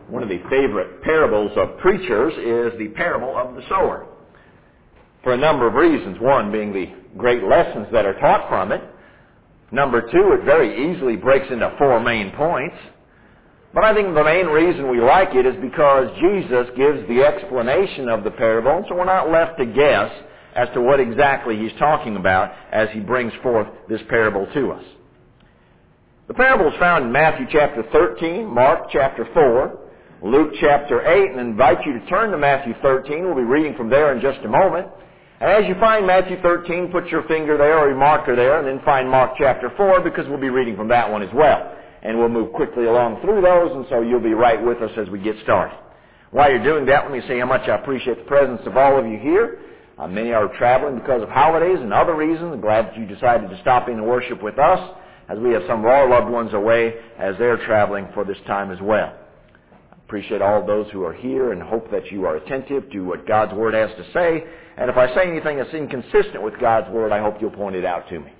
One of the favorite parables of preachers is the parable of the sower, for a number of reasons. One being the great lessons that are taught from it. Number two, it very easily breaks into four main points. But I think the main reason we like it is because Jesus gives the explanation of the parable, and so we're not left to guess as to what exactly he's talking about as he brings forth this parable to us. The parable is found in Matthew chapter 13, Mark chapter 4, Luke chapter 8, and I invite you to turn to Matthew 13. We'll be reading from there in just a moment. And as you find Matthew 13, put your finger there or your marker there, and then find Mark chapter 4, because we'll be reading from that one as well. And we'll move quickly along through those, and so you'll be right with us as we get started. While you're doing that, let me say how much I appreciate the presence of all of you here. Many are traveling because of holidays and other reasons. I'm glad that you decided to stop in and worship with us, as we have some of our loved ones away as they're traveling for this time as well. I appreciate all of those who are here and hope that you are attentive to what God's Word has to say. And if I say anything that's inconsistent with God's Word, I hope you'll point it out to me.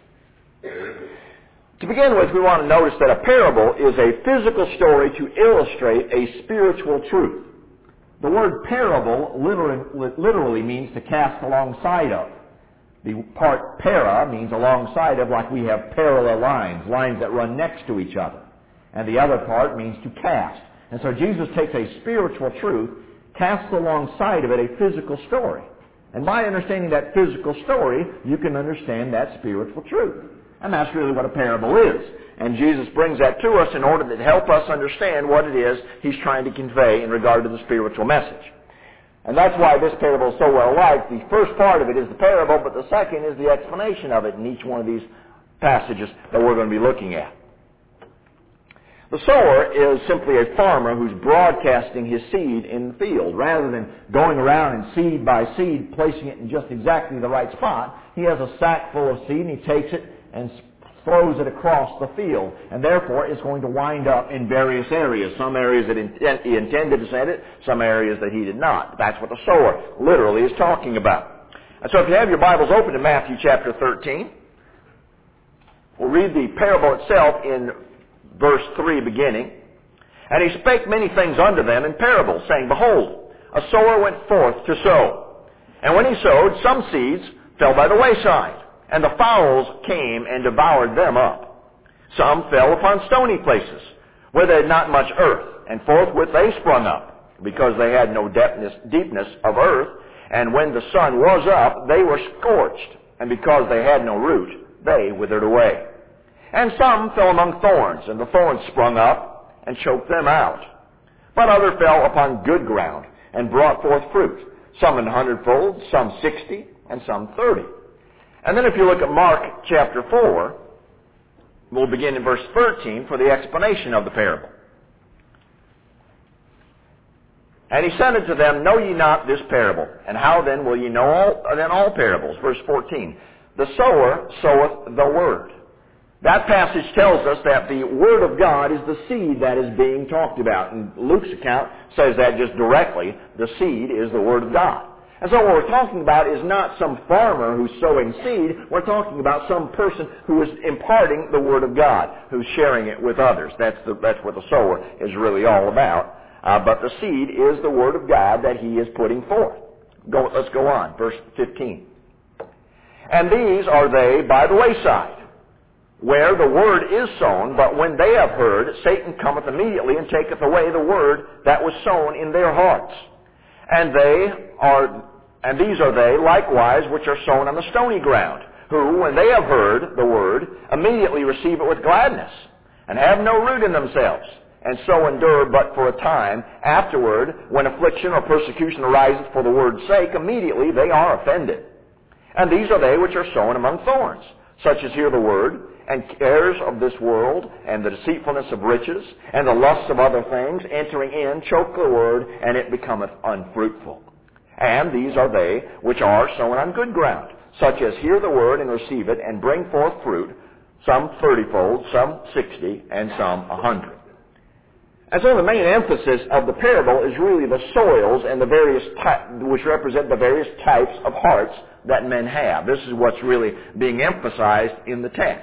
To begin with, we want to notice that a parable is a physical story to illustrate a spiritual truth. The word parable literally means to cast alongside of. The part para means alongside of, like we have parallel lines, lines that run next to each other. And the other part means to cast. And so Jesus takes a spiritual truth, casts alongside of it a physical story. And by understanding that physical story, you can understand that spiritual truth. And that's really what a parable is. And Jesus brings that to us in order to help us understand what it is he's trying to convey in regard to the spiritual message. And that's why this parable is so well liked. The first part of it is the parable, but the second is the explanation of it in each one of these passages that we're going to be looking at. The sower is simply a farmer who's broadcasting his seed in the field. Rather than going around and seed by seed, placing it in just exactly the right spot, he has a sack full of seed and he takes it and throws it across the field. And therefore, it's going to wind up in various areas. Some areas that he intended to send it, some areas that he did not. That's what the sower literally is talking about. And so if you have your Bibles open to Matthew chapter 13, we'll read the parable itself in verse 3 beginning. And he spake many things unto them in parables, saying, Behold, a sower went forth to sow. And when he sowed, some seeds fell by the wayside, and the fowls came and devoured them up. Some fell upon stony places, where they had not much earth, and forthwith they sprung up, because they had no deepness of earth. And when the sun was up, they were scorched, and because they had no root, they withered away. And some fell among thorns, and the thorns sprung up and choked them out. But other fell upon good ground, and brought forth fruit, some an 100-fold, some 60, and some 30. And then if you look at Mark chapter 4, we'll begin in verse 13 for the explanation of the parable. And he said unto them, Know ye not this parable? And how then will ye know all parables? Verse 14, The sower soweth the word. That passage tells us that the Word of God is the seed that is being talked about. And Luke's account says that just directly. The seed is the Word of God. And so what we're talking about is not some farmer who's sowing seed. We're talking about some person who is imparting the Word of God, who's sharing it with others. That's what the sower is really all about. But the seed is the Word of God that he is putting forth. Let's go on. Verse 15. And these are they by the wayside, where the word is sown, but when they have heard, Satan cometh immediately and taketh away the word that was sown in their hearts. And these are they likewise which are sown on the stony ground, who, when they have heard the word, immediately receive it with gladness, and have no root in themselves, and so endure but for a time. Afterward, when affliction or persecution ariseth for the word's sake, immediately they are offended. And these are they which are sown among thorns, such as hear the word, and cares of this world, and the deceitfulness of riches, and the lusts of other things, entering in, choke the word, and it becometh unfruitful. And these are they which are sown on good ground, such as hear the word and receive it, and bring forth fruit, some 30-fold, some 60, and some 100. And so the main emphasis of the parable is really the soils and the various which represent the various types of hearts that men have. This is what's really being emphasized in the text.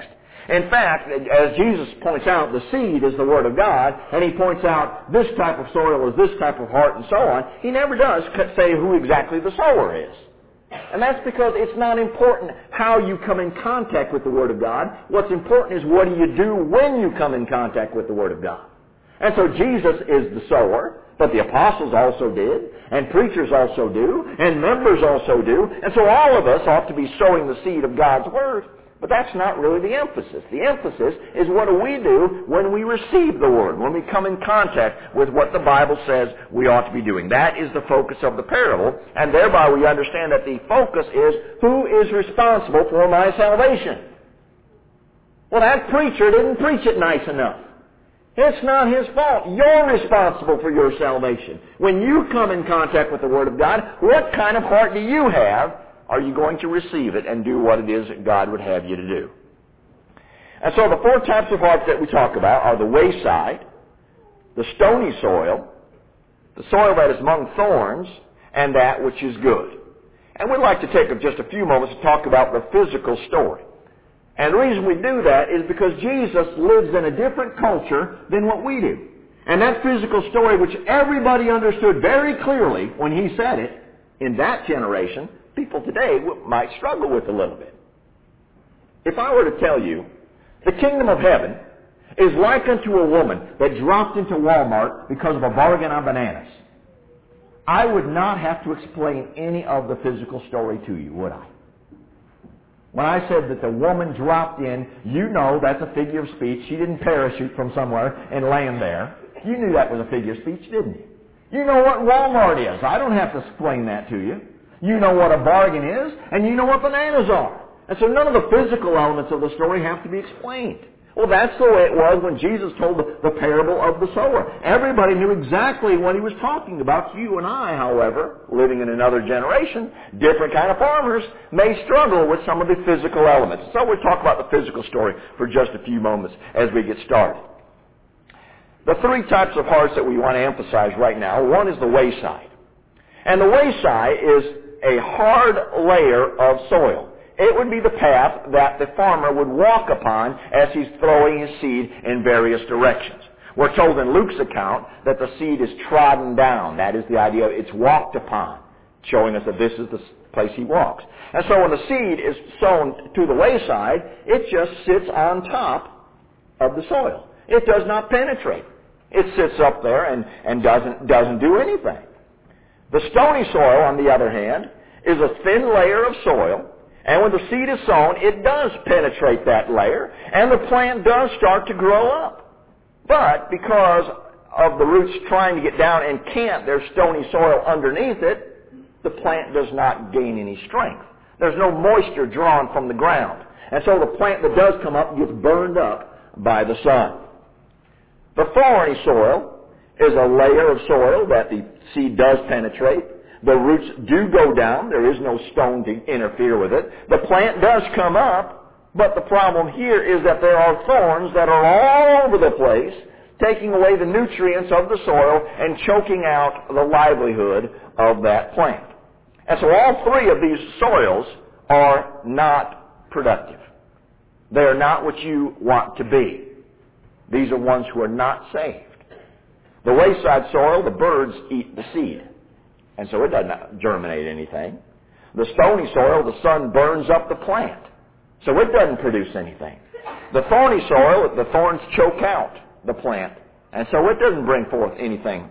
In fact, as Jesus points out, the seed is the Word of God, and He points out this type of soil is this type of heart and so on. He never does say who exactly the sower is. And that's because it's not important how you come in contact with the Word of God. What's important is what do you do when you come in contact with the Word of God. And so Jesus is the sower, but the apostles also did, and preachers also do, and members also do, and so all of us ought to be sowing the seed of God's Word. But that's not really the emphasis. The emphasis is what do we do when we receive the Word, when we come in contact with what the Bible says we ought to be doing. That is the focus of the parable, and thereby we understand that the focus is who is responsible for my salvation. Well, that preacher didn't preach it nice enough. It's not his fault. You're responsible for your salvation. When you come in contact with the Word of God, what kind of heart do you have? Are you going to receive it and do what it is that God would have you to do? And so the four types of hearts that we talk about are the wayside, the stony soil, the soil that is among thorns, and that which is good. And we'd like to take just a few moments to talk about the physical story. And the reason we do that is because Jesus lives in a different culture than what we do. And that physical story, which everybody understood very clearly when he said it, in that generation, people today might struggle with a little bit. If I were to tell you, the kingdom of heaven is like unto a woman that dropped into Walmart because of a bargain on bananas, I would not have to explain any of the physical story to you, would I? When I said that the woman dropped in, you know that's a figure of speech. She didn't parachute from somewhere and land there. You knew that was a figure of speech, didn't you? You know what Walmart is. I don't have to explain that to you. You know what a bargain is, and you know what bananas are. And so none of the physical elements of the story have to be explained. Well, that's the way it was when Jesus told the parable of the sower. Everybody knew exactly what he was talking about. You and I, however, living in another generation, different kind of farmers, may struggle with some of the physical elements. So we'll talk about the physical story for just a few moments as we get started. The three types of hearts that we want to emphasize right now, one is the wayside. And the wayside is a hard layer of soil. It would be the path that the farmer would walk upon as he's throwing his seed in various directions. We're told in Luke's account that the seed is trodden down. That is the idea of it's walked upon, showing us that this is the place he walks. And so when the seed is sown to the wayside, it just sits on top of the soil. It does not penetrate. It sits up there and doesn't do anything. The stony soil, on the other hand, is a thin layer of soil. And when the seed is sown, it does penetrate that layer, and the plant does start to grow up. But because of the roots trying to get down and can't, there's stony soil underneath it, the plant does not gain any strength. There's no moisture drawn from the ground. And so the plant that does come up gets burned up by the sun. The thorny soil is a layer of soil that the seed does penetrate. The roots do go down. There is no stone to interfere with it. The plant does come up, but the problem here is that there are thorns that are all over the place, taking away the nutrients of the soil and choking out the livelihood of that plant. And so all three of these soils are not productive. They are not what you want to be. These are ones who are not saved. The wayside soil, the birds eat the seed. And so it doesn't germinate anything. The stony soil, the sun burns up the plant. So it doesn't produce anything. The thorny soil, the thorns choke out the plant. And so it doesn't bring forth anything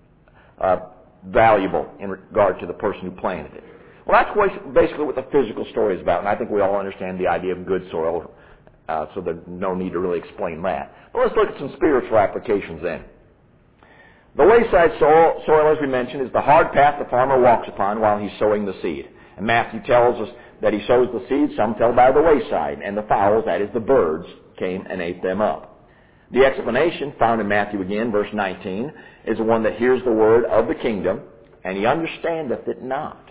valuable in regard to the person who planted it. Well, that's basically what the physical story is about. And I think we all understand the idea of good soil. So there's no need to really explain that. But let's look at some spiritual applications then. The wayside soil, as we mentioned, is the hard path the farmer walks upon while he's sowing the seed. And Matthew tells us that he sows the seed, some fell by the wayside, and the fowls, that is the birds, came and ate them up. The explanation, found in Matthew again, verse 19, is the one that hears the word of the kingdom, and he understandeth it not.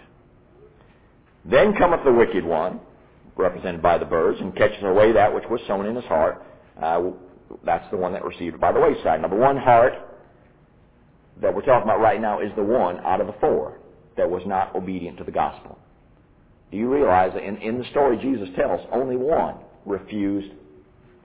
Then cometh the wicked one, represented by the birds, and catches away that which was sown in his heart. That's the one that received by the wayside. Now, the one heart that we're talking about right now is the one out of the four that was not obedient to the gospel. Do you realize that in the story Jesus tells, only one refused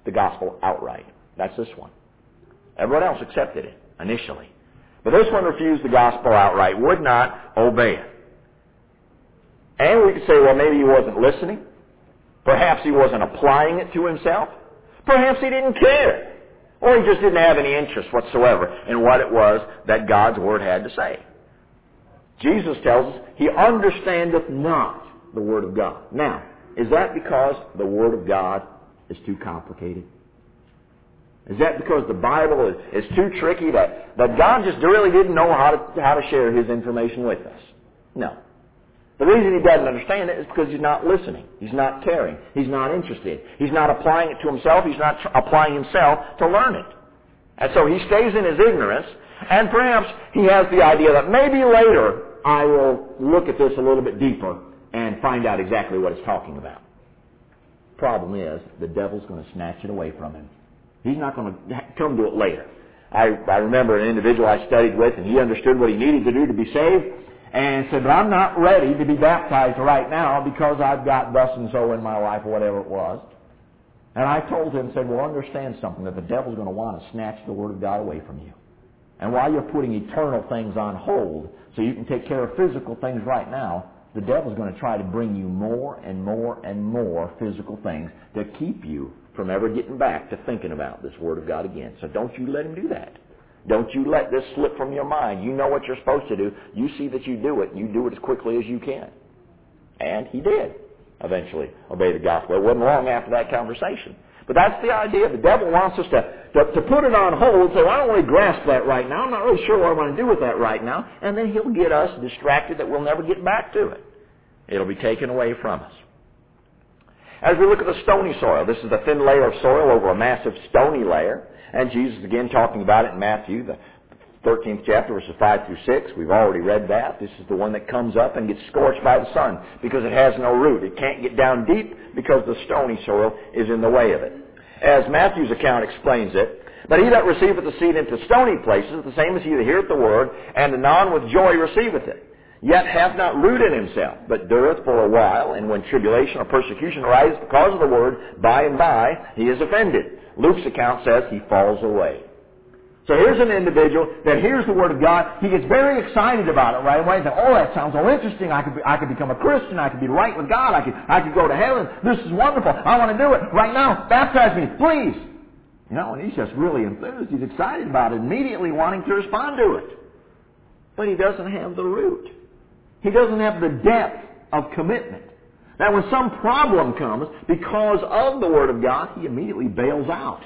the gospel outright. That's this one. Everyone else accepted it initially. But this one refused the gospel outright, would not obey it. And we could say, well, maybe he wasn't listening. Perhaps he wasn't applying it to himself. Perhaps he didn't care. Or he just didn't have any interest whatsoever in what it was that God's Word had to say. Jesus tells us, he understandeth not the Word of God. Now, is that because the Word of God is too complicated? Is that because the Bible is too tricky that God just really didn't know how to share His information with us? No. The reason He doesn't understand it is because He's not listening. He's not caring. He's not interested. He's not applying it to Himself. He's not applying Himself to learn it. And so He stays in His ignorance, and perhaps He has the idea that maybe later I will look at this a little bit deeper and find out exactly what it's talking about. Problem is, the devil's going to snatch it away from him. He's not going to come to it later. I remember an individual I studied with, and he understood what he needed to do to be saved, and said, but I'm not ready to be baptized right now because I've got thus and so in my life, or whatever it was. And I told him, said, well, understand something, that the devil's going to want to snatch the Word of God away from you. And while you're putting eternal things on hold so you can take care of physical things right now, the devil's going to try to bring you more and more and more physical things to keep you from ever getting back to thinking about this Word of God again. So don't you let him do that. Don't you let this slip from your mind. You know what you're supposed to do. You see that you do it, and you do it as quickly as you can. And he did eventually obey the gospel. It wasn't long after that conversation. But that's the idea. The devil wants us to put it on hold, so I don't really grasp that right now. I'm not really sure what I want to do with that right now. And then he'll get us distracted that we'll never get back to it. It'll be taken away from us. As we look at the stony soil, this is the thin layer of soil over a massive stony layer. And Jesus again talking about it in Matthew, the 13th chapter, verses 5 through 6. We've already read that. This is the one that comes up and gets scorched by the sun because it has no root. It can't get down deep because the stony soil is in the way of it. As Matthew's account explains it, but he that receiveth the seed into stony places, the same as he that heareth the word, and anon with joy receiveth it. Yet hath not root in himself, but dureth for a while, and when tribulation or persecution arises because of the word, by and by he is offended. Luke's account says he falls away. So here's an individual that hears the Word of God. He gets very excited about it right away. He says, oh, that sounds so interesting. I could become a Christian. I could be right with God. I could go to heaven. This is wonderful. I want to do it right now. Baptize me, please. You know, and he's just really enthused. He's excited about it, immediately wanting to respond to it. But he doesn't have the root. He doesn't have the depth of commitment. Now, when some problem comes because of the Word of God, he immediately bails out.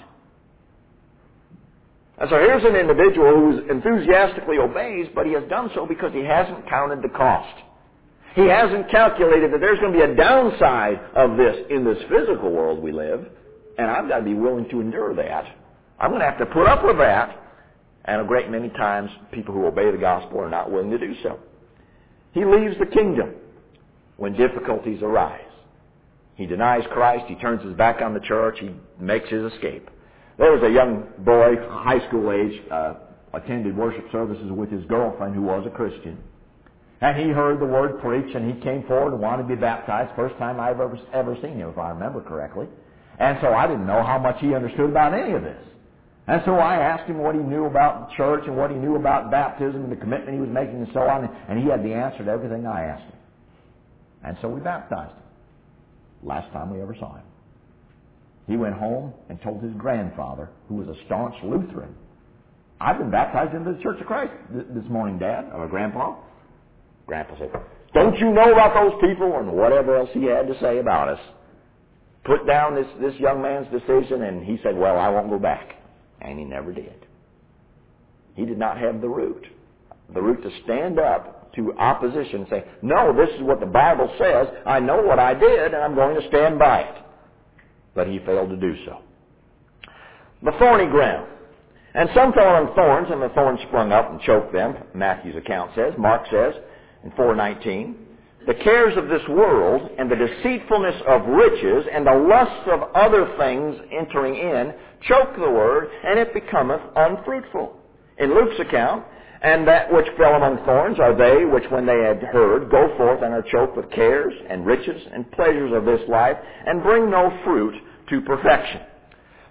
And so here's an individual who enthusiastically obeys, but he has done so because he hasn't counted the cost. He hasn't calculated that there's going to be a downside of this in this physical world we live, and I've got to be willing to endure that. I'm going to have to put up with that. And a great many times, people who obey the gospel are not willing to do so. He leaves the kingdom when difficulties arise. He denies Christ. He turns his back on the church. He makes his escape. There was a young boy, high school age, attended worship services with his girlfriend who was a Christian. And he heard the word preached, and he came forward and wanted to be baptized. First time I've ever seen him, if I remember correctly. And so I didn't know how much he understood about any of this. And so I asked him what he knew about the church and what he knew about baptism and the commitment he was making and so on. And he had the answer to everything I asked him. And so we baptized him. Last time we ever saw him. He went home and told his grandfather, who was a staunch Lutheran, I've been baptized into the Church of Christ this morning, Dad, or Grandpa. Grandpa said, don't you know about those people? And whatever else he had to say about us. Put down this young man's decision, and he said, well, I won't go back. And he never did. He did not have the root. The root to stand up to opposition and say, no, this is what the Bible says. I know what I did, and I'm going to stand by it. But he failed to do so. The thorny ground. And some fell on thorns, and the thorns sprung up and choked them, Matthew's account says. Mark says in 4:19, the cares of this world and the deceitfulness of riches and the lusts of other things entering in choke the word, and it becometh unfruitful. In Luke's account, and that which fell among thorns are they which, when they had heard, go forth and are choked with cares and riches and pleasures of this life, and bring no fruit to perfection.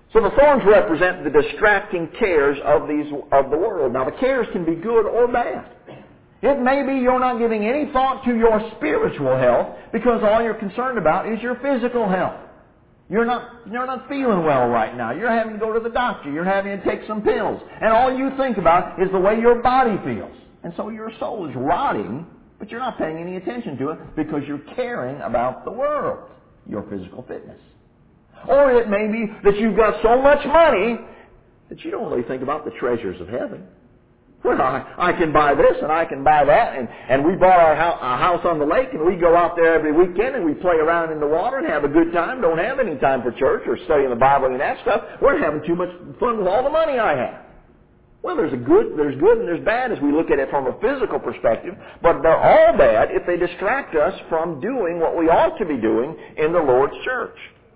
So the thorns represent the distracting cares of the world. Now the cares can be good or bad. It may be you're not giving any thought to your spiritual health because all you're concerned about is your physical health. You're not feeling well right now. You're having to go to the doctor. You're having to take some pills. And all you think about is the way your body feels. And so your soul is rotting, but you're not paying any attention to it because you're caring about the world, your physical fitness. Or it may be that you've got so much money that you don't really think about the treasures of heaven. Well, I can buy this and I can buy that, and we bought our house on the lake, and we go out there every weekend and we play around in the water and have a good time. Don't have any time for church or studying the Bible and that stuff. We're having too much fun with all the money I have. Well, there's good and there's bad as we look at it from a physical perspective, but they're all bad if they distract us from doing what we ought to be doing in the Lord's church.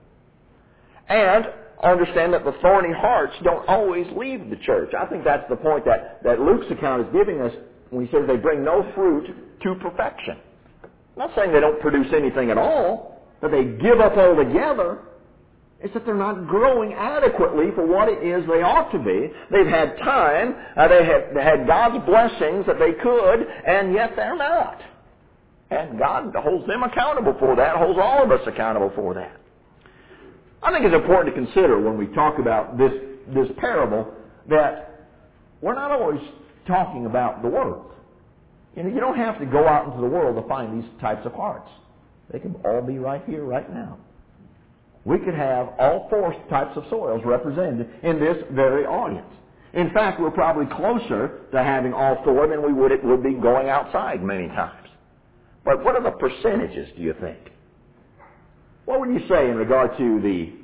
And understand that the thorny hearts don't always leave the church. I think that's the point that Luke's account is giving us when he says they bring no fruit to perfection. I'm not saying they don't produce anything at all, that they give up altogether. It's that they're not growing adequately for what it is they ought to be. They've had time, they had God's blessings that they could, and yet they're not. And God holds them accountable for that, holds all of us accountable for that. I think it's important to consider when we talk about this parable that we're not always talking about the world. You don't have to go out into the world to find these types of hearts. They can all be right here, right now. We could have all four types of soils represented in this very audience. In fact, we're probably closer to having all four than we would be going outside many times. But what are the percentages, do you think? What would you say in regard to the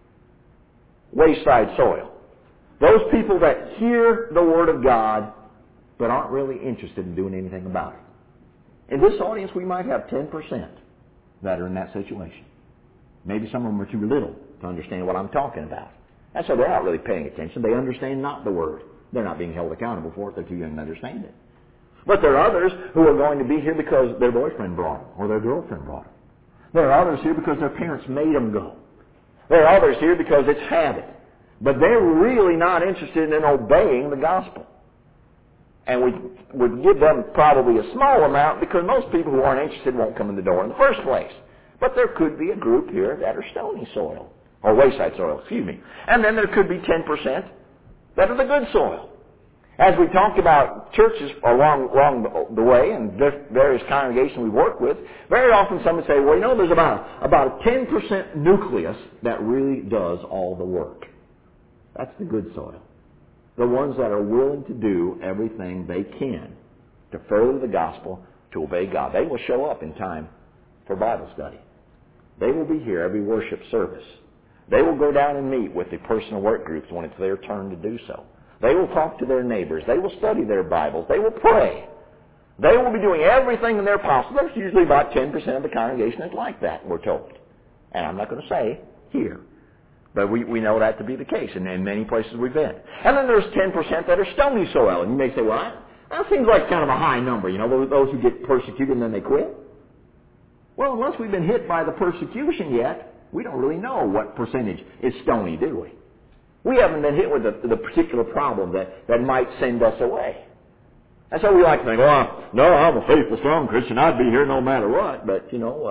wayside soil? Those people that hear the Word of God but aren't really interested in doing anything about it. In this audience, we might have 10% that are in that situation. Maybe some of them are too little to understand what I'm talking about. And so they're not really paying attention. They understand not the Word. They're not being held accountable for it. They're too young to understand it. But there are others who are going to be here because their boyfriend brought them or their girlfriend brought them. There are others here because their parents made them go. There are others here because it's habit. But they're really not interested in obeying the gospel. And we would give them probably a small amount because most people who aren't interested won't come in the door in the first place. But there could be a group here that are stony soil, or wayside soil, And then there could be 10% that are the good soil. As we talked about churches along the way and various congregations we work with, very often some would say, well, there's about a 10% nucleus that really does all the work. That's the good soil. The ones that are willing to do everything they can to further the gospel, to obey God. They will show up in time for Bible study. They will be here every worship service. They will go down and meet with the personal work groups when it's their turn to do so. They will talk to their neighbors. They will study their Bibles. They will pray. They will be doing everything in their power. There's usually about 10% of the congregation that's like that, we're told. And I'm not going to say here. But we know that to be the case in many places we've been. And then there's 10% that are stony soil. And you may say, well, that seems like kind of a high number. Those who get persecuted and then they quit. Well, unless we've been hit by the persecution yet, we don't really know what percentage is stony, do we? We haven't been hit with the particular problem that might send us away. And so we like to think, no, I'm a faithful, strong Christian. I'd be here no matter what. But,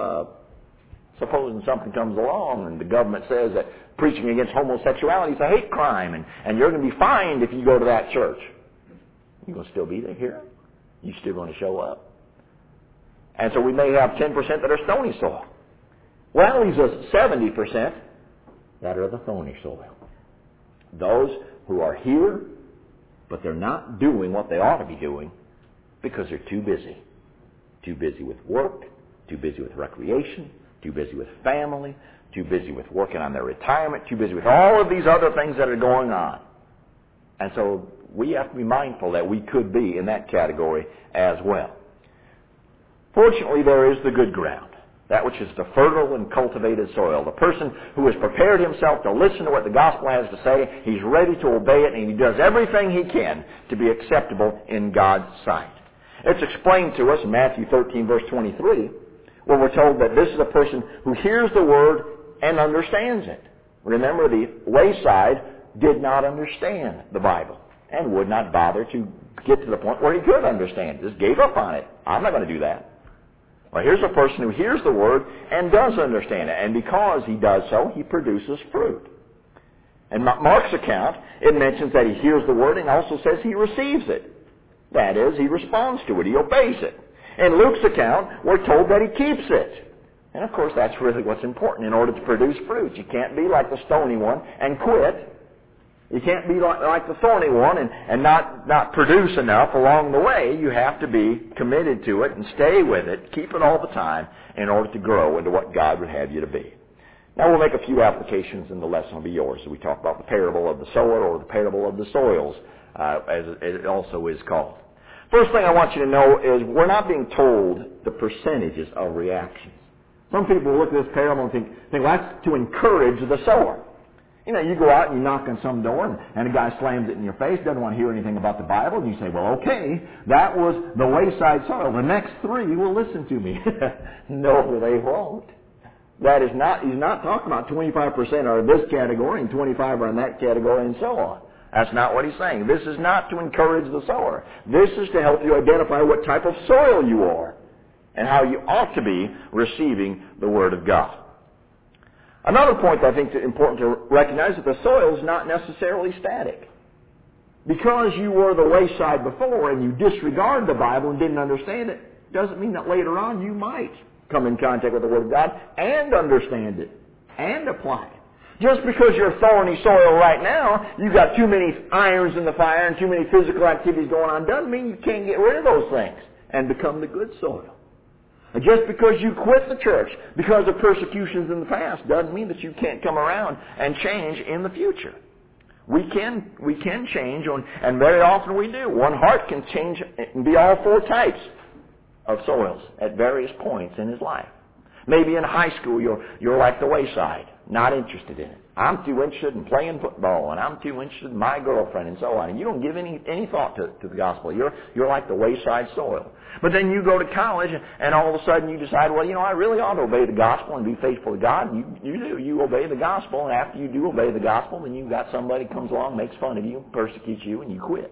supposing something comes along and the government says that preaching against homosexuality is a hate crime and you're going to be fined if you go to that church. You're going to still be there here? You're still going to show up? And so we may have 10% that are stony soil. Well, that leaves us 70% that are the thorny soil. Those who are here, but they're not doing what they ought to be doing because they're too busy. Too busy with work, too busy with recreation, too busy with family, too busy with working on their retirement, too busy with all of these other things that are going on. And so we have to be mindful that we could be in that category as well. Fortunately, there is the good ground. That which is the fertile and cultivated soil. The person who has prepared himself to listen to what the gospel has to say, he's ready to obey it, and he does everything he can to be acceptable in God's sight. It's explained to us in Matthew 13, verse 23, where we're told that this is a person who hears the word and understands it. Remember, the wayside did not understand the Bible and would not bother to get to the point where he could understand it. Just gave up on it. I'm not going to do that. Well, here's a person who hears the Word and does understand it. And because he does so, he produces fruit. In Mark's account, it mentions that he hears the Word and also says he receives it. That is, he responds to it. He obeys it. In Luke's account, we're told that he keeps it. And of course, that's really what's important in order to produce fruit. You can't be like the stony one and quit. You can't be like the thorny one and not produce enough along the way. You have to be committed to it and stay with it, keep it all the time in order to grow into what God would have you to be. Now we'll make a few applications and the lesson will be yours. So we talk about the parable of the sower or the parable of the soils, as it also is called. First thing I want you to know is we're not being told the percentages of reactions. Some people look at this parable and think, well, that's to encourage the sower. You know, you go out and you knock on some door and a guy slams it in your face, doesn't want to hear anything about the Bible, and you say, well, okay, that was the wayside soil. The next three will listen to me. No, they won't. That is not, he's not talking about 25% are in this category and 25 are in that category and so on. That's not what he's saying. This is not to encourage the sower. This is to help you identify what type of soil you are and how you ought to be receiving the Word of God. Another point that I think is important to recognize is that the soil is not necessarily static. Because you were the wayside before and you disregard the Bible and didn't understand it, doesn't mean that later on you might come in contact with the Word of God and understand it and apply it. Just because you're thorny soil right now, you've got too many irons in the fire and too many physical activities going on, doesn't mean you can't get rid of those things and become the good soil. And just because you quit the church because of persecutions in the past doesn't mean that you can't come around and change in the future. We can change, and very often we do. One heart can change and be all four types of soils at various points in his life. Maybe in high school you're like the wayside, not interested in it. I'm too interested in playing football, and I'm too interested in my girlfriend, and so on. And you don't give any thought to the gospel. You're like the wayside soil. But then you go to college, and all of a sudden you decide, well, I really ought to obey the gospel and be faithful to God. And you do. You obey the gospel, and after you do obey the gospel, then you've got somebody comes along, makes fun of you, persecutes you, and you quit.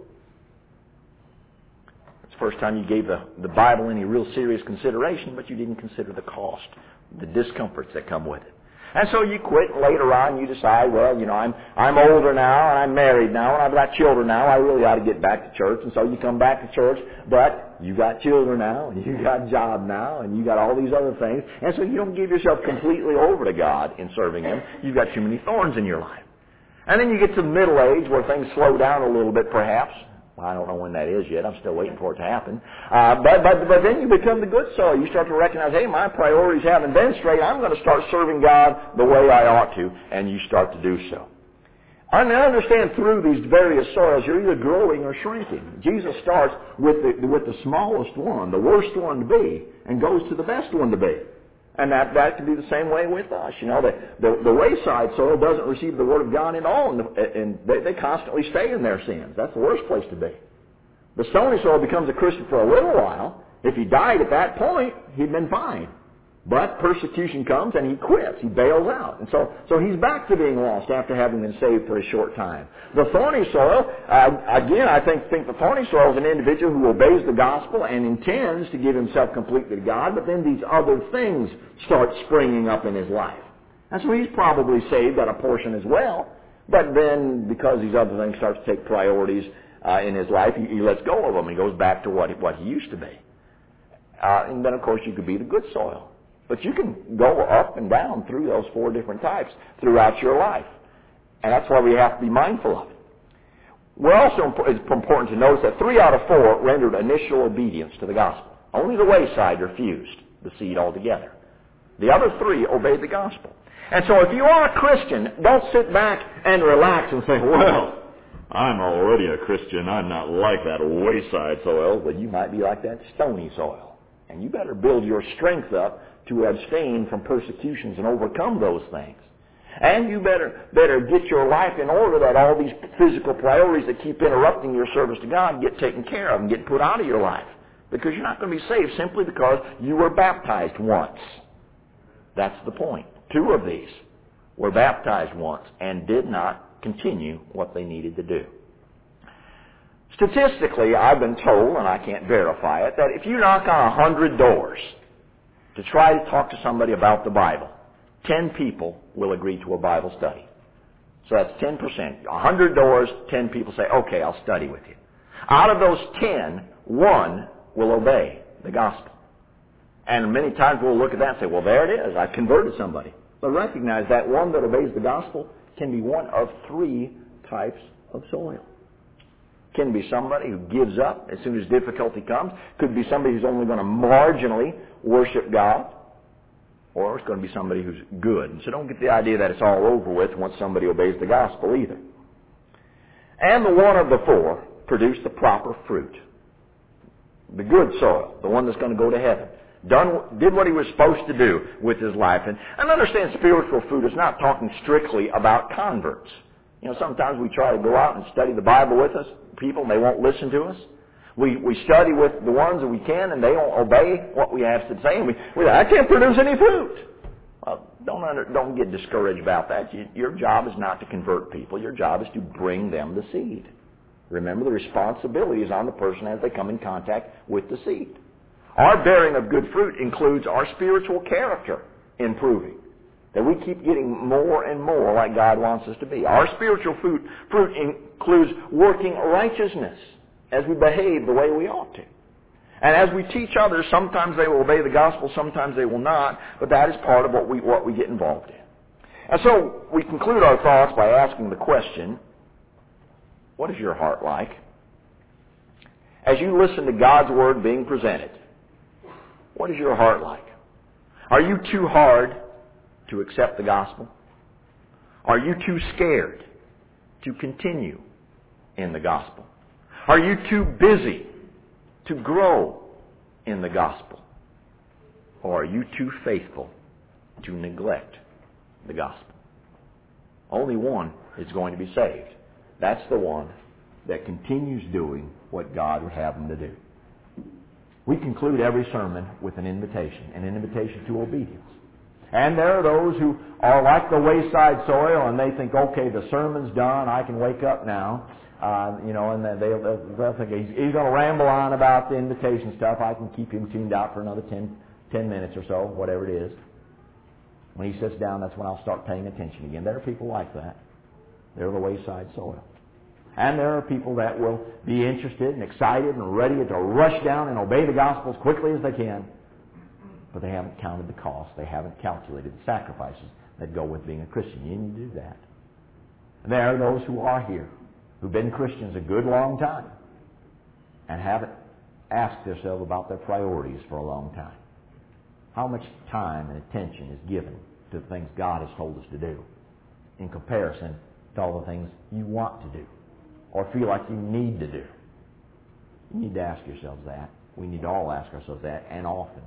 It's the first time you gave the Bible any real serious consideration, but you didn't consider the cost, the discomforts that come with it. And so you quit, and later on you decide, well, I'm older now, and I'm married now, and I've got children now, I really ought to get back to church. And so you come back to church, but you got children now, and you got a job now, and you got all these other things. And so you don't give yourself completely over to God in serving Him. You've got too many thorns in your life. And then you get to the middle age where things slow down a little bit perhaps. Well, I don't know when that is yet. I'm still waiting for it to happen. But then you become the good soil. You start to recognize, hey, my priorities haven't been straight. I'm going to start serving God the way I ought to. And you start to do so. And understand through these various soils, you're either growing or shrinking. Jesus starts with the smallest one, the worst one to be, and goes to the best one to be. And that can be the same way with us. The wayside soil doesn't receive the Word of God at all, and they constantly stay in their sins. That's the worst place to be. The stony soil becomes a Christian for a little while. If he died at that point, he'd been fine. But persecution comes and he quits. He bails out. And so he's back to being lost after having been saved for a short time. The thorny soil, again, I think the thorny soil is an individual who obeys the gospel and intends to give himself completely to God, but then these other things start springing up in his life. And so he's probably saved at a portion as well, but then because these other things start to take priorities in his life, he lets go of them. He goes back to what he used to be. And then, of course, you could be the good soil. But you can go up and down through those four different types throughout your life. And that's why we have to be mindful of it. It's important to notice that 3 out of 4 rendered initial obedience to the gospel. Only the wayside refused the seed altogether. The other 3 obeyed the gospel. And so if you are a Christian, don't sit back and relax and say, well, I'm already a Christian. I'm not like that wayside soil. Well, you might be like that stony soil. And you better build your strength up to abstain from persecutions and overcome those things. And you better get your life in order that all these physical priorities that keep interrupting your service to God get taken care of and get put out of your life. Because you're not going to be saved simply because you were baptized once. That's the point. 2 of these. were baptized once and did not continue what they needed to do. Statistically, I've been told, and I can't verify it, that if you knock on 100 doors to try to talk to somebody about the Bible, 10 people will agree to a Bible study. So that's 10%. 100 doors, 10 people say, okay, I'll study with you. Out of those 10, 1 will obey the gospel. And many times we'll look at that and say, well, there it is. I've converted somebody. But recognize that one that obeys the gospel can be one of 3 types of soil. Can be somebody who gives up as soon as difficulty comes. Could be somebody who's only going to marginally worship God. Or it's going to be somebody who's good. And so don't get the idea that it's all over with once somebody obeys the gospel either. And the one of the 4 produced the proper fruit. The good soil, the one that's going to go to heaven. Did what he was supposed to do with his life. And understand, spiritual fruit is not talking strictly about converts. You know, sometimes we try to go out and study the Bible with us, people, and they won't listen to us. We study with the ones that we can, and they don't obey what we have to say. And we I can't produce any fruit. Well, don't get discouraged about that. Your job is not to convert people. Your job is to bring them the seed. Remember, the responsibility is on the person as they come in contact with the seed. Our bearing of good fruit includes our spiritual character improving. That we keep getting more and more like God wants us to be. Our spiritual fruit includes working righteousness as we behave the way we ought to. And as we teach others, sometimes they will obey the gospel, sometimes they will not, but that is part of what we get involved in. And so we conclude our thoughts by asking the question, what is your heart like? As you listen to God's Word being presented, what is your heart like? Are you too hard to accept the gospel? Are you too scared to continue in the gospel? Are you too busy to grow in the gospel? Or are you too faithful to neglect the gospel? Only one is going to be saved. That's the one that continues doing what God would have them to do. We conclude every sermon with an invitation to obedience. And there are those who are like the wayside soil, and they think, okay, the sermon's done, I can wake up now. And then they'll think he's going to ramble on about the invitation stuff. I can keep him tuned out for another 10 minutes or so, whatever it is. When he sits down, that's when I'll start paying attention again. There are people like that. They're the wayside soil. And there are people that will be interested and excited and ready to rush down and obey the gospel as quickly as they can. But they haven't counted the cost. They haven't calculated the sacrifices that go with being a Christian. You need to do that. And there are those who are here, who've been Christians a good long time, and haven't asked themselves about their priorities for a long time. How much time and attention is given to the things God has told us to do in comparison to all the things you want to do or feel like you need to do? You need to ask yourselves that. We need to all ask ourselves that, and often.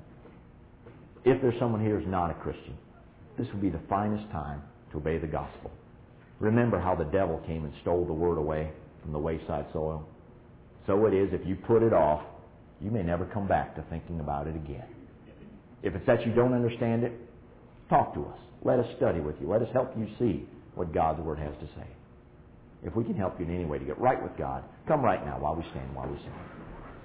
If there's someone here who's not a Christian, this would be the finest time to obey the gospel. Remember how the devil came and stole the word away from the wayside soil? So it is, if you put it off, you may never come back to thinking about it again. If it's that you don't understand it, talk to us. Let us study with you. Let us help you see what God's Word has to say. If we can help you in any way to get right with God, come right now while we stand, while we sing.